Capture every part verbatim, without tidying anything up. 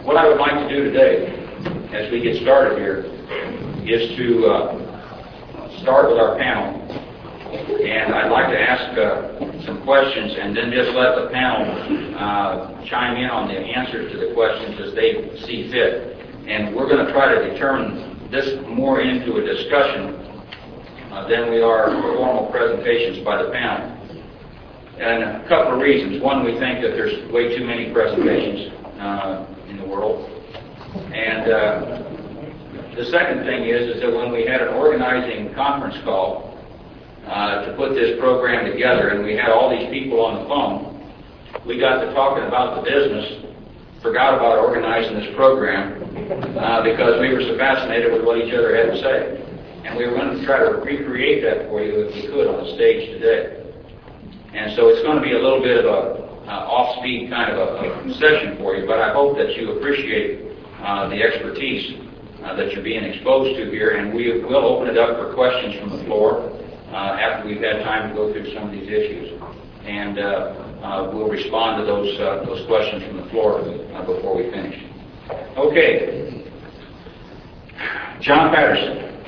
what I would like to do today, as we get started here, is to uh, start with our panel. And I'd like to ask uh, some questions and then just let the panel uh, chime in on the answers to the questions as they see fit. And we're going to try to determine this more into a discussion uh, than we are formal presentations by the panel. And a couple of reasons. One, we think that there's way too many presentations uh, in the world. And uh, the second thing is, is that when we had an organizing conference call uh, to put this program together, and we had all these people on the phone, we got to talking about the business, forgot about organizing this program uh, because we were so fascinated with what each other had to say. And we were going to try to recreate that for you if we could on the stage today. And so it's going to be a little bit of a uh, off-speed kind of a, a session for you, but I hope that you appreciate uh, the expertise uh, that you're being exposed to here, and we will open it up for questions from the floor uh, after we've had time to go through some of these issues. And uh, uh, we'll respond to those uh, those questions from the floor uh, before we finish. Okay. John Patterson,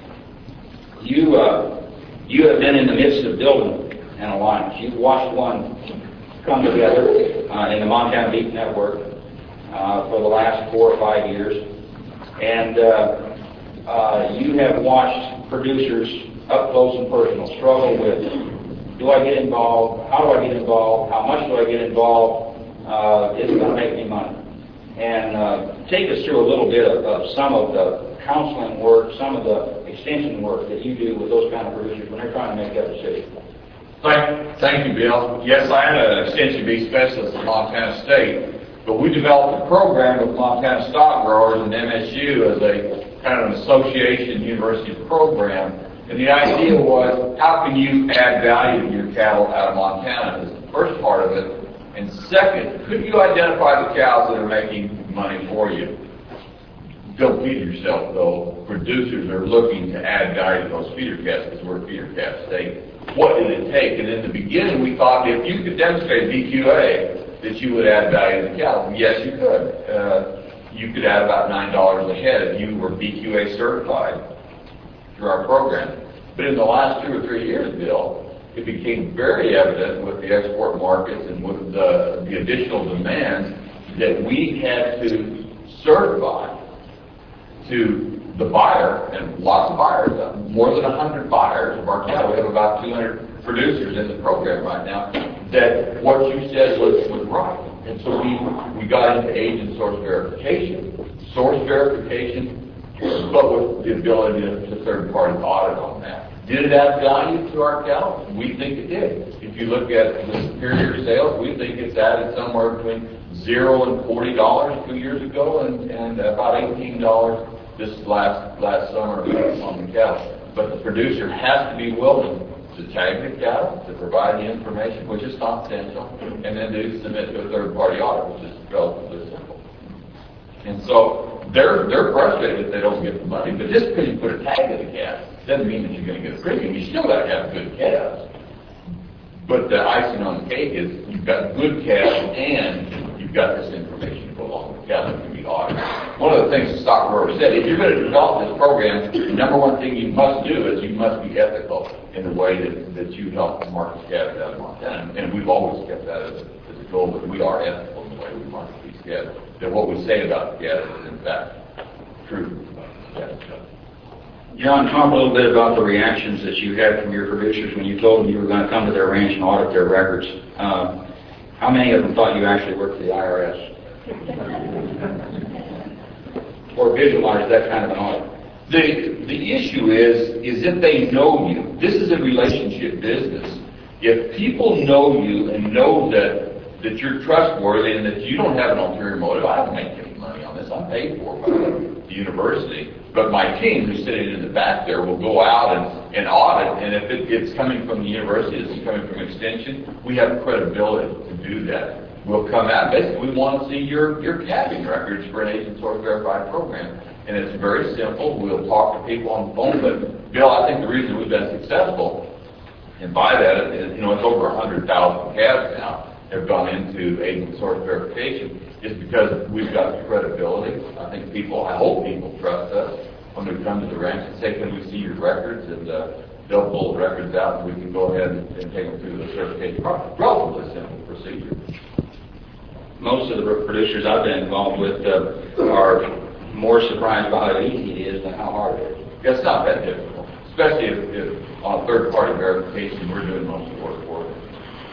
you, uh, you have been in the midst of building an alliance. You've watched one come together uh, in the Montana Beef Network uh, for the last four or five years. And uh, uh, you have watched producers up close and personal struggle with, do I get involved? How do I get involved? How much do I get involved? Uh, is it going to make me money? And uh, take us through a little bit of, of some of the counseling work, some of the extension work that you do with those kind of producers when they're trying to make that decision. Thank, thank you, Bill. Yes, I am an extension beef specialist in Montana State, but we developed a program with Montana Stock Growers and M S U as a kind of an association university program. And the idea was, how can you add value to your cattle out of Montana is the first part of it. And second, could you identify the cows that are making money for you? Don't feed yourself, though. Producers are looking to add value to those feeder calves because we're a feeder calf state. What did it take? And in the beginning, we thought if you could demonstrate B Q A, that you would add value to the cattle. Yes, you could. Uh, you could add about nine dollars a head if you were B Q A certified through our program. But in the last two or three years, Bill, it became very evident with the export markets and with the, the additional demands that we had to certify to the buyer, and lots of buyers, uh, more than one hundred buyers of our cattle. We have about two hundred producers in the program right now, that what you said was, was right. And so we, we got into age and source verification. Source verification, but with the ability to, to third-party audit on that. Did it add value to our cattle? We think it did. If you look at the superior sales, we think it's added somewhere between zero and forty dollars two years ago, and, and about eighteen dollars this last last summer on the cattle. But the producer has to be willing to tag the cattle, to provide the information, which is confidential, and then to submit to a third-party audit, which is relatively simple. And so they're they're frustrated if they don't get the money, but just because you put a tag in the calf doesn't mean that you're going to get a premium. You still got to have good calves. But the icing on the cake is you've got good calves and you've got this information to go along with cattle that can be audited. One of the things the stock grower said, if you're going to develop this program, the number one thing you must do is you must be ethical in the way that, that you help market calves out of Montana. And we've always kept that as a, as a goal, that we are ethical in the way we market these calves. That what we say about the calves is in fact true. John, talk a little bit about the reactions that you had from your producers when you told them you were going to come to their ranch and audit their records. Uh, how many of them thought you actually worked for the I R S? Or visualized that kind of an audit? The, the issue is, is if they know you. This is a relationship business. If people know you and know that, that you're trustworthy and that you don't have an ulterior motive, I don't make any money on this. I'm paid for by the university. But my team, who's sitting in the back there, will go out and, and audit. And if it, it's coming from the university, it's coming from Extension, we have credibility to do that. We'll come out. Basically, we want to see your, your calving records for an agent source verified program. And it's very simple. We'll talk to people on the phone. But, Bill, I think the reason we've been successful, and by that, is, you know, it's over one hundred thousand calves now have gone into agent source verification. is because we've got the credibility. I think people, I hope people trust us when we come to the ranch and say, can we see your records? And uh, they'll pull the records out and we can go ahead and, and take them through the certification process. Relatively simple procedure. Most of the producers I've been involved with uh, are more surprised by how easy it is than how hard it is. It's not that difficult, especially if, if on third-party verification we're doing most of the work for it.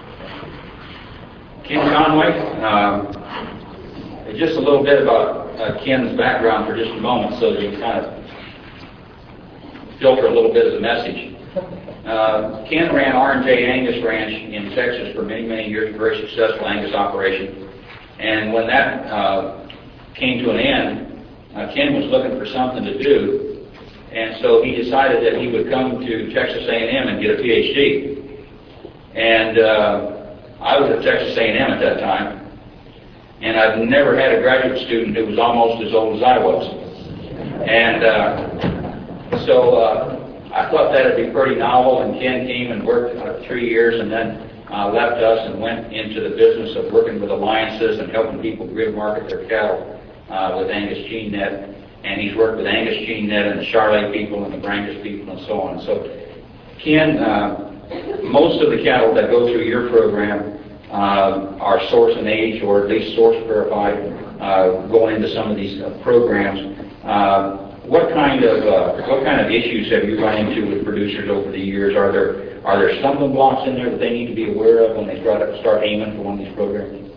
Ken Conway, um, just a little bit about uh, Ken's background for just a moment so that you kind of filter a little bit of the message. Uh, Ken ran R and J Angus Ranch in Texas for many, many years, a very successful Angus operation. And when that uh, came to an end, uh, Ken was looking for something to do, and so he decided that he would come to Texas A and M and get a P H D. And uh, I was at Texas A and M at that time, and I've never had a graduate student who was almost as old as I was. And uh, so uh, I thought that would be pretty novel, and Ken came and worked uh, three years and then uh, left us and went into the business of working with alliances and helping people grid market their cattle uh, with Angus Gene Net. And he's worked with Angus Gene Net and the Charolais people and the Brangus people and so on. So Ken, uh, most of the cattle that go through your program uh, are source and age, or at least source verified, uh, going into some of these uh, programs. Uh, what kind of uh, what kind of issues have you run into with producers over the years? Are there are there stumbling blocks in there that they need to be aware of when they try to start aiming for one of these programs?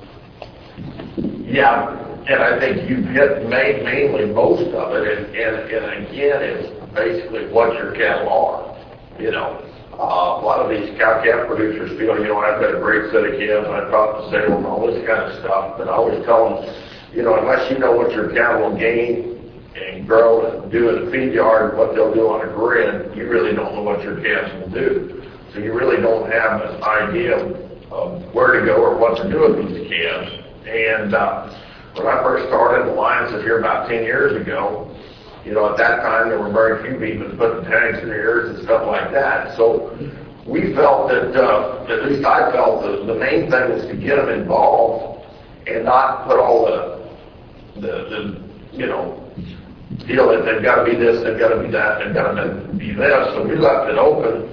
Yeah, and I think you've hit main, mainly most of it, and, and, and again, it's basically what your cattle are. You know, uh, a lot of these cow-calf producers feel, you know, I've got a great set of calves, and I talk to sale and all this kind of stuff, but I always tell them, you know, unless you know what your cattle will gain and grow and do in the feed yard, what they'll do on a grid, you really don't know what your calves will do. So you really don't have an idea of where to go or what to do with these calves. And uh, when I first started, the alliances here about ten years ago, you know, at that time there were very few people putting tags in their ears and stuff like that. So we felt that, uh, at least I felt that the main thing was to get them involved and not put all the, the, the you know, deal that they've got to be this, they've got to be that, they've got to be this. So we left it open,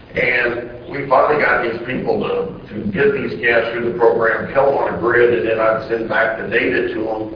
and we finally got these people to, to get these calves through the program, kill them on a grid, and then I'd send back the data to them.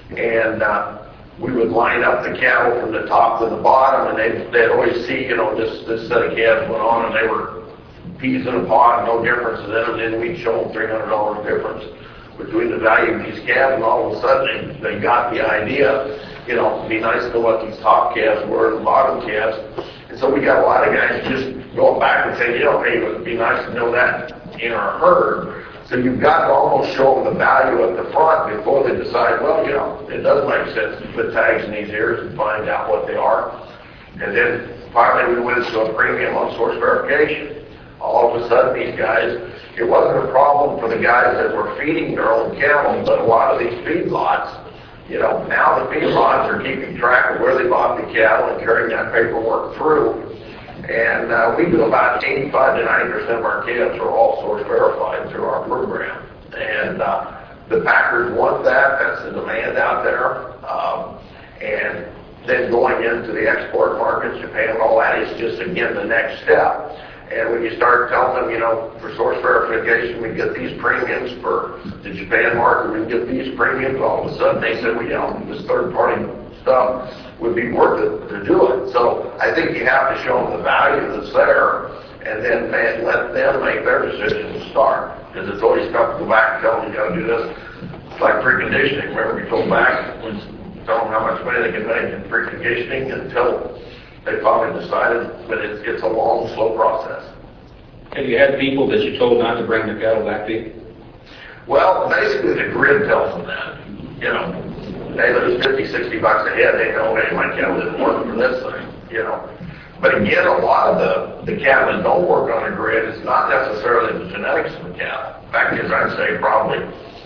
And uh, we would line up the cattle from the top to the bottom, and they'd, they'd always see, you know, this, this set of calves went on, and they were peas in a pod, no difference in them, and then we'd show them three hundred dollars difference between the value of these calves, and all of a sudden they, they got the idea. You know, it'd be nice to know what these top calves were and the bottom calves. And so we got a lot of guys just going back and saying, you know, hey, it would be nice to know that in our herd. So you've got to almost show them the value at the front before they decide, well, you know, it does make sense to put tags in these ears and find out what they are. And then finally we went to a premium on source verification. All of a sudden these guys, it wasn't a problem for the guys that were feeding their own cattle, but a lot of these feedlots, you know, now the feedlots are keeping track of where they bought the cattle and carrying that paperwork through. And uh, we do about eighty-five to ninety percent of our calves are all source verified through our program. And uh, the packers want that. That's the demand out there. Um, and then going into the export markets, Japan and all that is just, again, the next step. And when you start telling them, you know, for source verification, we get these premiums. For the Japan market, we get these premiums. All of a sudden, they said, well, you know, this third-party stuff would be worth it to do it. So I think you have to show them the value that's there, and then man, let them make their decision to start. Because it's always tough to go back and tell them, you got to do this. It's like preconditioning. Remember, we told back, was tell them how much money they can make in preconditioning until they finally decided, but it's, it's a long, slow process. Have you had people that you told not to bring their cattle back to you? Well, basically the grid tells them that. You know, they lose fifty, sixty bucks a head, they know, hey, my cattle didn't work for this thing, you know. But again, a lot of the, the cattle that don't work on a grid, it's not necessarily the genetics of the cattle. In fact, as I'd say, probably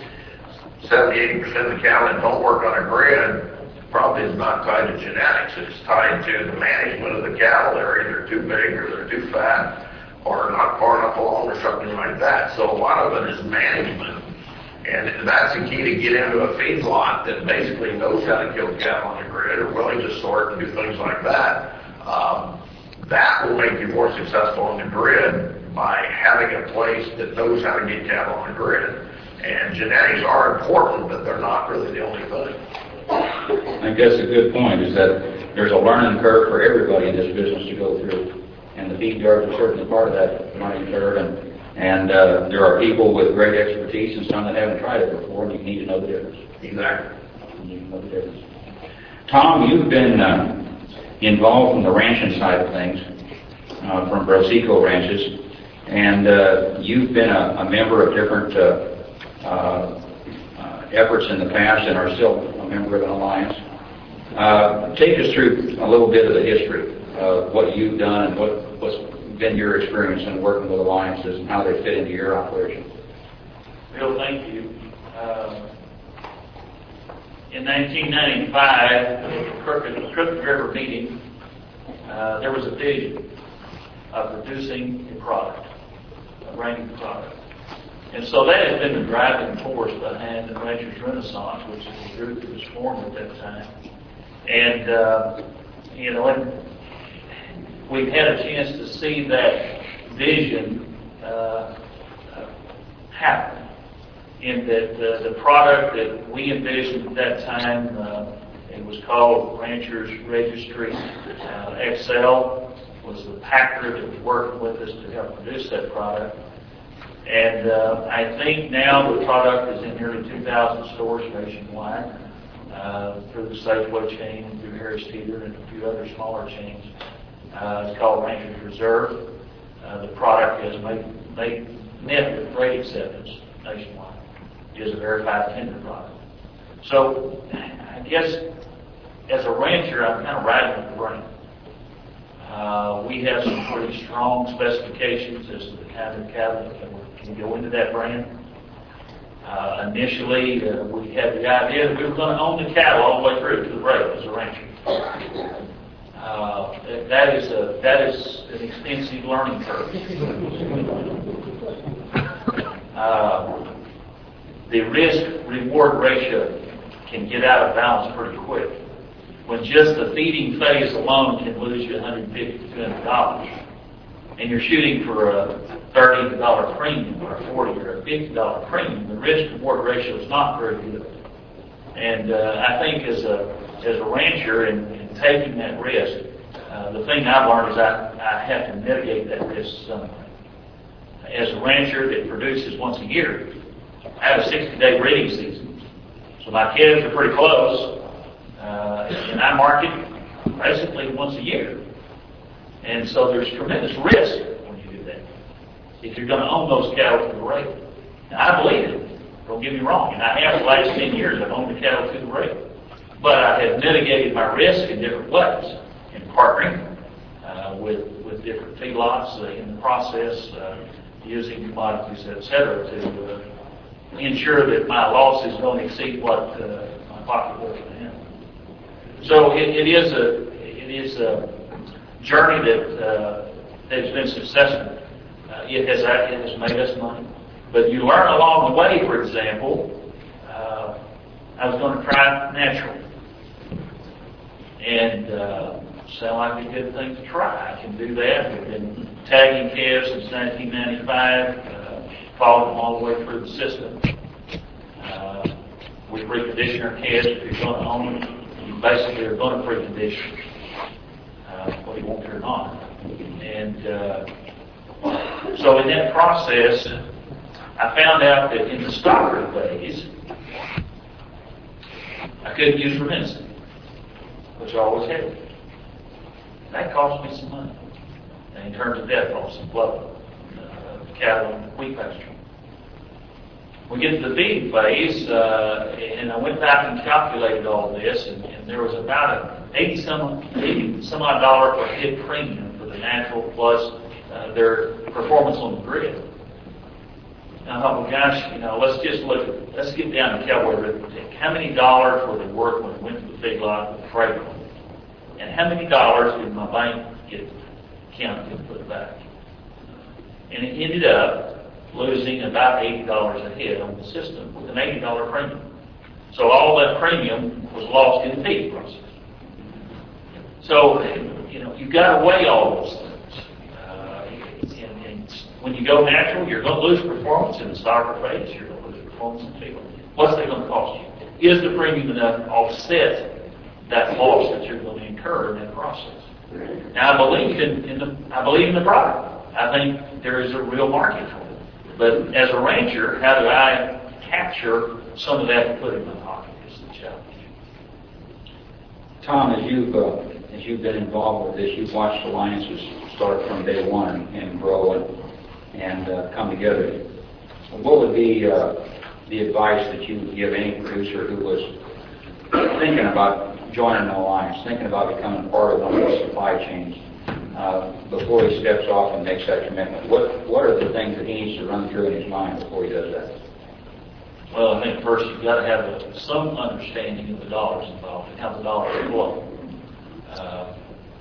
seventy, eighty percent of the cattle that don't work on a grid probably is not tied to genetics. It's tied to the management of the cattle. They're either too big or they're too fat or not far enough along or something like that. So a lot of it is management. And that's the key to get into a feedlot that basically knows how to kill cattle on the grid, or willing to sort and do things like that. Um, that will make you more successful on the grid by having a place that knows how to get cattle on the grid. And genetics are important, but they're not really the only thing. I guess a good point is that there's a learning curve for everybody in this business to go through, and the feed yards are certainly part of that learning curve. And, and uh, there are people with great expertise and some that haven't tried it before, and you need to know the difference. Exactly. You need to know the difference. Tom, you've been uh, involved in the ranching side of things uh, from Brosico Ranches, and uh, you've been a, a member of different uh, uh, uh, efforts in the past and are still a member of an alliance. Uh, take us through a little bit of the history of what you've done and what, what's been your experience in working with alliances and how they fit into your operation. Bill, thank you. Uh, in nineteen ninety-five, at the Crooked, Crooked River meeting, uh, there was a vision of producing a product, a grain product. And so that has been the driving force behind the Ranchers Renaissance, which is the group that was formed at that time. And, uh, you know, and we've had a chance to see that vision uh, uh, happen, in that uh, the product that we envisioned at that time, uh, it was called Ranchers Registry. Uh, X L was the packer that was working with us to help produce that product. And uh, I think now the product is in nearly two thousand stores nationwide, uh, through the Safeway chain, through Harris Teeter, and a few other smaller chains. Uh, it's called Ranchers Reserve. Uh, the product has made, made met with great acceptance nationwide. It is a verified tender product. So I guess as a rancher, I'm kind of riding with the brand. Uh, we have some pretty strong specifications as to the kind of cattle that can, can go into that brand. Uh, initially, uh, we had the idea that we were going to own the cattle all the way through to the break as a rancher. Uh, that is a that is an extensive learning curve. Uh, the risk-reward ratio can get out of balance pretty quick. When just the feeding phase alone can lose you one hundred fifty to two hundred dollars, and you're shooting for a thirty dollar premium or a forty or a fifty dollar premium, the risk-reward ratio is not very good. And uh, I think as a as a rancher and, and taking that risk, uh, the thing I've learned is I, I have to mitigate that risk somehow. As a rancher that produces once a year, I have a sixty day breeding season, so my calves are pretty close. Uh, and I market basically once a year. And so there's tremendous risk when you do that, if you're going to own those cattle to the rate. Now, I believe it. Don't get me wrong. And I have the last ten years, I've owned the cattle to the rate. But I have mitigated my risk in different ways, in partnering uh, with, with different feedlots uh, in the process, uh, using commodities, et cetera, to uh, ensure that my losses don't exceed what uh, my pocket will for him. So it, it is a it is a journey that uh, that has been successful. Uh, it has it has made us money, but you learn along the way. For example, uh, I was going to try natural, and uh, sound like a good thing to try. I can do that. We've been tagging calves since nineteen ninety-five, uh, following them all the way through the system. Uh, we recondition our calves if you're going to own them. You basically are going to precondition, uh, whether you want to or not. And uh, so in that process, I found out that in the stocker phase, I couldn't use Rumensin, which I always had. That cost me some money. And in terms of death loss and blood, uh, cattle and wheat pasture. We get to the feeding phase, uh, and I went back and calculated all this, and, and there was about a eighty some eighty some odd dollar per head premium for the natural plus uh, their performance on the grid. And I thought, well, gosh, you know, let's just look at, let's get down to cowboy arithmetic. How many dollars were they worth when we went to the feedlot with the freight on it? And how many dollars did my bank get counted and put back? And it ended up losing about eighty dollars a head on the system with an eighty dollar premium. So all that premium was lost in the feed process. So, you know, you've got to weigh all those things. Uh, and, and when you go natural, you're going to lose performance in the starter phase. You're going to lose performance in the field. What's that going to cost you? Is the premium enough to offset that loss that you're going to incur in that process? Now, I believe in, in the I believe in the product. I think there is a real market for it. But as a rancher, how do I capture some of that and put it in my pocket is the challenge. Tom, as you've uh, as you've been involved with this, you've watched alliances start from day one and, and grow and and uh, come together. What would be uh, the advice that you would give any producer who was thinking about joining an alliance, thinking about becoming part of one of these supply chains, uh, before he steps off and makes that commitment? What what are the things that he needs to run through in his mind before he does that? Well, I think first you've got to have a, some understanding of the dollars involved and how the dollars flow. Uh,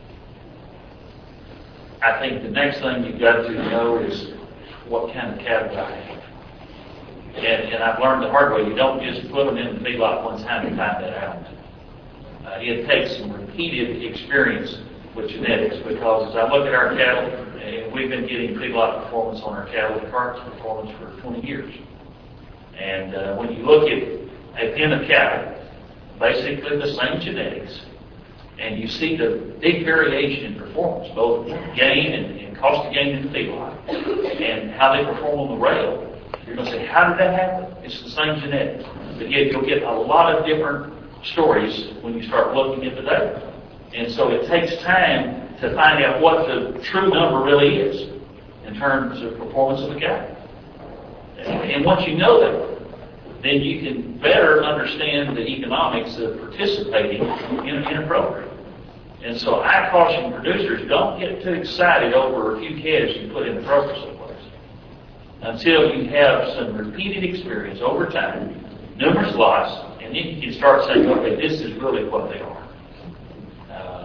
I think the next thing you've got to know is what kind of cattle I have. And, and I've learned the hard way, you don't just put them in the feedlot one time and find that out. Uh, it takes some repeated experience with genetics, because as I look at our cattle, and we've been getting feedlot performance on our cattle and carcass performance for twenty years. And uh, when you look at a pen of cattle, basically the same genetics, and you see the big variation in performance, both gain and, and cost of gain in the feedlot, and how they perform on the rail, you're going to say, how did that happen? It's the same genetics. But yet you'll get a lot of different stories when you start looking at the data. And so it takes time to find out what the true number really is in terms of performance of the cattle. And once you know that, then you can better understand the economics of participating in, in a program. And so I caution producers, don't get too excited over a few calves you put in the program someplace until you have some repeated experience over time, numerous lots, and then you can start saying, okay, this is really what they are. Uh,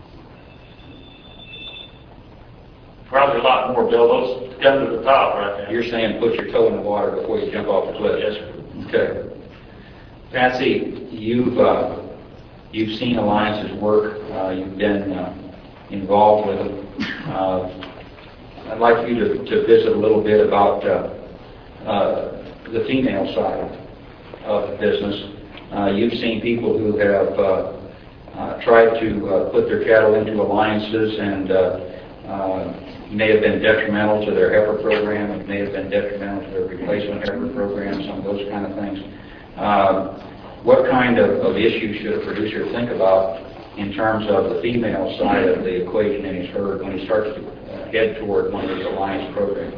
probably a lot more, Bill. Those come to the top right now. You're saying put your toe in the water before you jump off the cliff. Yes, sir. Okay. Patsy, you've uh, you've seen alliances work. Uh, you've been uh, involved with them. Uh, I'd like you to, to visit a little bit about uh, uh, the female side of the business. Uh, you've seen people who have uh, uh, tried to uh, put their cattle into alliances, and uh, uh, may have been detrimental to their heifer program. It may have been detrimental to their replacement heifer program, some of those kind of things. Uh, what kind of, of issues should a producer think about in terms of the female side of the equation in his herd when he starts to uh, head toward one of these alliance programs?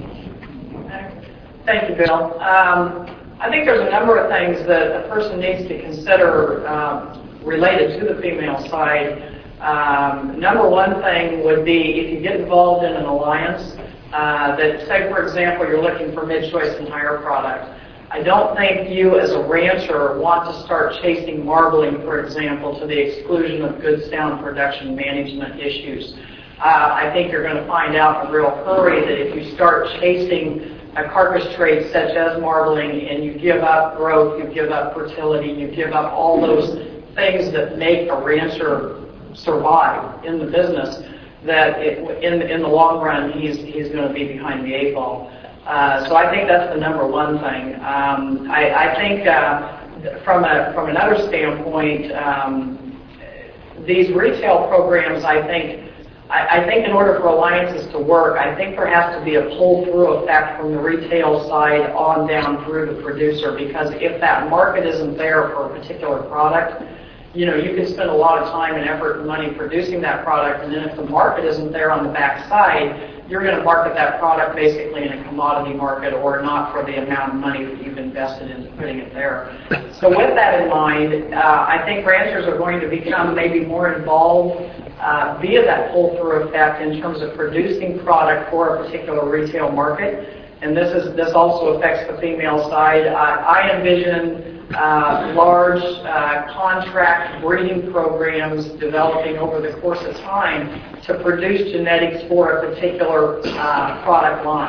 Thank you, Bill. Um, I think there's a number of things that a person needs to consider um, related to the female side. Um, number one thing would be if you get involved in an alliance, uh, that say, for example, you're looking for mid-choice and higher product. I don't think you as a rancher want to start chasing marbling, for example, to the exclusion of good sound production management issues. Uh, I think you're going to find out in a real hurry that if you start chasing a carcass trait such as marbling and you give up growth, you give up fertility, you give up all those things that make a rancher survive in the business, that it, in, in the long run he's, he's going to be behind the eight ball. Uh, so I think that's the number one thing. Um, I, I think uh, from a from another standpoint, um, these retail programs, I think, I, I think in order for alliances to work, I think there has to be a pull-through effect from the retail side on down through the producer, because if that market isn't there for a particular product, you know, you can spend a lot of time and effort and money producing that product, and then if the market isn't there on the back side, you're going to market that product basically in a commodity market or not for the amount of money that you've invested into putting it there. So with that in mind, uh, I think ranchers are going to become maybe more involved uh, via that pull-through effect in terms of producing product for a particular retail market. And this is this also affects the female side. I, I envision Uh, large uh, contract breeding programs developing over the course of time to produce genetics for a particular uh, product line.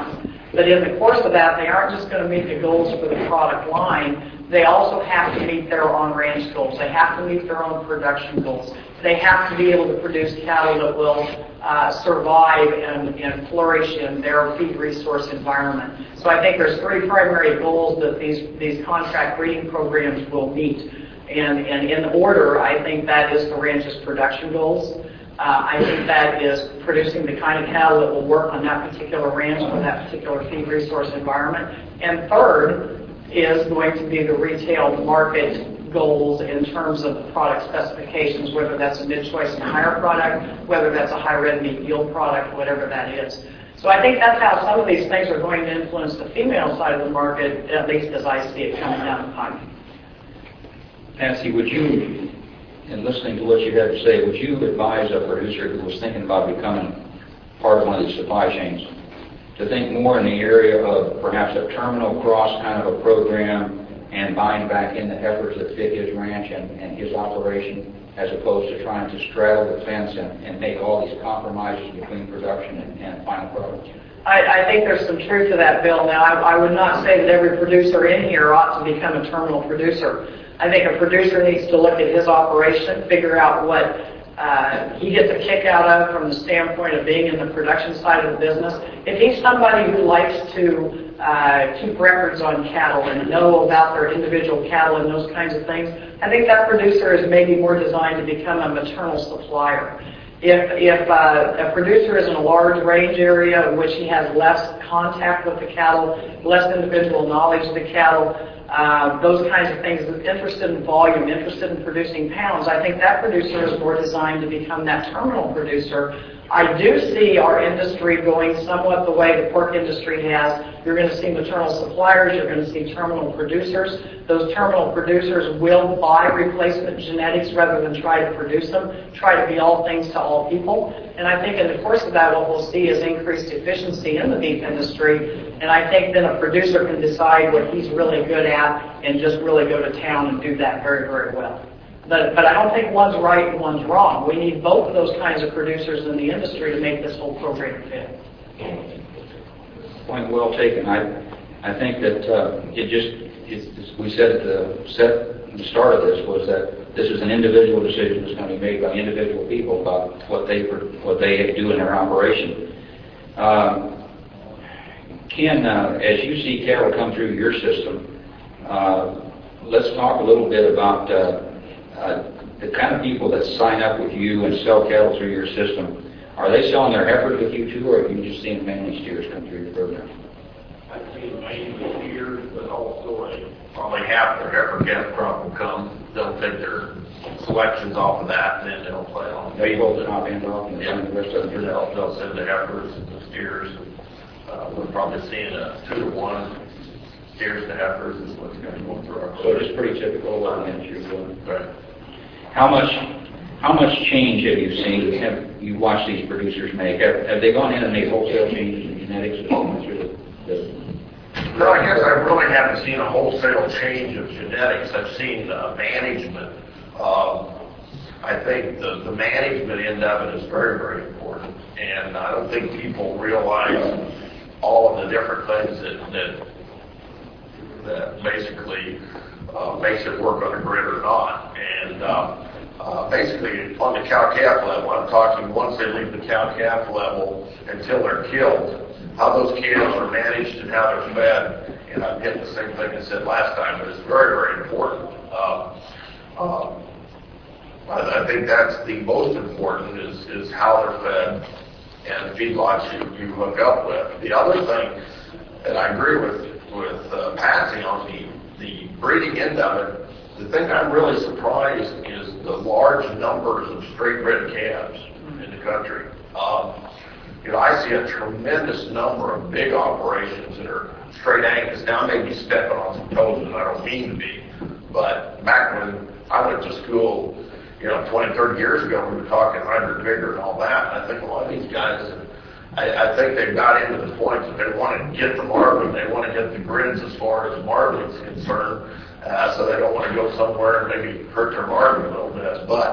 But in the course of that, they aren't just going to meet the goals for the product line. They also have to meet their on-range goals. They have to meet their own production goals. They have to be able to produce cattle that will uh, survive and, and flourish in their feed resource environment. So I think there's three primary goals that these, these contract breeding programs will meet. And, and in order, I think that is the ranch's production goals. Uh, I think that is producing the kind of cattle that will work on that particular ranch or that particular feed resource environment. And third is going to be the retail market goals in terms of the product specifications, whether that's a mid-choice and higher product, whether that's a high red meat yield product, whatever that is. So I think that's how some of these things are going to influence the female side of the market, at least as I see it coming down the pipe. Nancy, would you, in listening to what you had to say, would you advise a producer who was thinking about becoming part of one of these supply chains to think more in the area of perhaps a terminal cross kind of a program and buying back in the efforts that fit his ranch and, and his operation, as opposed to trying to straddle the fence and, and make all these compromises between production and, and final product? I, I think there's some truth to that, Bill. Now, I, I would not say that every producer in here ought to become a terminal producer. I think a producer needs to look at his operation, figure out what uh, he gets a kick out of from the standpoint of being in the production side of the business. If he's somebody who likes to uh, keep records on cattle and know about their individual cattle and those kinds of things, I think that producer is maybe more designed to become a maternal supplier. If, if uh, a producer is in a large range area in which he has less contact with the cattle, less individual knowledge of the cattle, uh, those kinds of things, interested in volume, interested in producing pounds, I think that producer is more designed to become that terminal producer. I do see our industry going somewhat the way the pork industry has. You're going to see maternal suppliers, you're going to see terminal producers. Those terminal producers will buy replacement genetics rather than try to produce them, try to be all things to all people. And I think in the course of that, what we'll see is increased efficiency in the beef industry. And I think then a producer can decide what he's really good at and just really go to town and do that very, very well. But, but I don't think one's right and one's wrong. We need both of those kinds of producers in the industry to make this whole program fit. Point well taken. I, I think that uh, it just, it's, we said at the, set, the start of this was that this is an individual decision that's going to be made by individual people about what they, what they do in their operation. Uh, Ken, uh, as you see cattle come through your system, uh, let's talk a little bit about uh, Uh, the kind of people that sign up with you and sell cattle through your system. Are they selling their heifers with you too, or have you just seen mainly steers come through your program? I've seen mainly steers, but also a, probably half their heifer calf crop will come. They'll take their selections off of that, and then they'll play on. They both top end off and Yeah, send the rest of them. they'll, they'll send the heifers and the steers. Uh, we're probably seeing a two to one steers to heifers is what's going to go through our. So it's pretty typical of what you're doing. Right. How much, how much change have you seen? Have you watched these producers make? Have, have they gone in and made wholesale changes in genetics? The, the, No, I guess I really haven't seen a wholesale change of genetics. I've seen uh, management. Um, I think the, the management end of it is very, very important. And I don't think people realize all of the different things that, that, that basically uh, makes it work on a grid or not. And um, uh, basically on the cow-calf level, I'm talking once they leave the cow-calf level until they're killed, how those calves are managed and how they're fed. And I'm getting the same thing I said last time, but it's very, very important. Um, um, I, I think that's the most important is, is how they're fed and the feedlots you, you hook up with. The other thing, and I agree with, with uh, Patsy on the, the breeding end of it, the thing I'm really surprised is the large numbers of straight-bred calves in the country. Um, you know, I see a tremendous number of big operations that are straight Angus. Now, I may be stepping on some toes, and I don't mean to be, but back when I went to school, you know, twenty, thirty years ago, we were talking hybrid vigor and all that, and I think a lot of these guys, I, I think they've got into the point that they want to get the marbling, they want to get the grids as far as marbling is concerned. Uh, so they don't want to go somewhere and maybe hurt their margin a little bit. But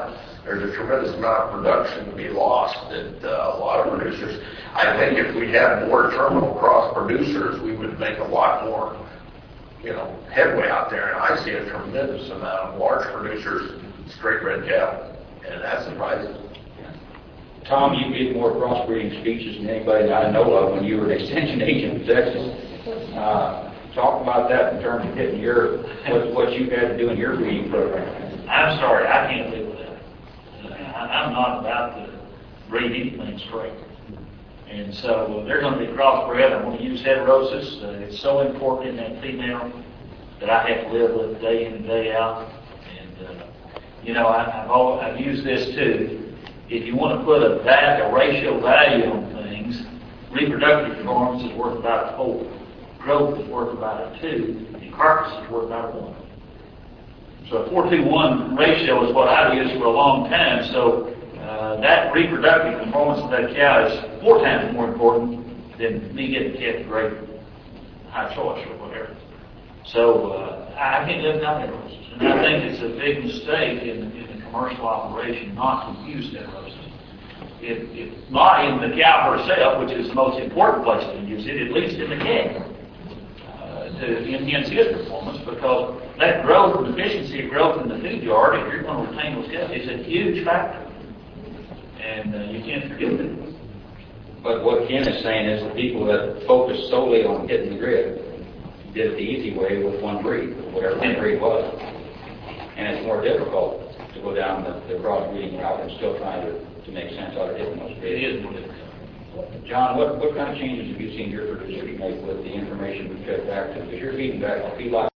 there's a tremendous amount of production to be lost that uh, a lot of producers, I think if we had more terminal cross producers, we would make a lot more, you know, headway out there. And I see a tremendous amount of large producers, straight red cattle, and that surprises me. Tom, you did more crossbreeding speeches than anybody that I know of when you were an extension agent in Texas. Uh, talk about that in terms of getting your, what, what you've had to do in your breeding program. I'm sorry, I can't live with that. Uh, I, I'm not about to breed anything straight. And so uh, they're going to be crossbred. I'm going to use heterosis. Uh, it's so important in that female that I have to live with day in and day out. And, uh, you know, I, I've, always, I've used this too. If you want to put a, value, a ratio value on things, reproductive performance is worth about a four. Growth is worth about a two. And carcass is worth about a one. So a four two one ratio is what I've used for a long time. So uh, that reproductive performance of that cow is four times more important than me getting the calf great high choice or whatever. So uh, I can't live without heterosis. And I think it's a big mistake in, in the commercial operation not to use heterosis. If, if not in the cow herself, which is the most important place to use it, at least in the calf, uh, to enhance his performance, because that growth and efficiency of growth in the feed yard, if you're going to retain those calves, is a huge factor. And uh, you can't forget that. But what Ken is saying is the people that focus solely on hitting the grid did it the easy way with one breed, whatever that breed was. And it's more difficult to go down the, the crossbreeding route and still trying to, to make sense out of hitting those breeds. It is more difficult. John, what, what kind of changes have you seen your producers make with the information we fed back to? Because you're feeding back to feedlot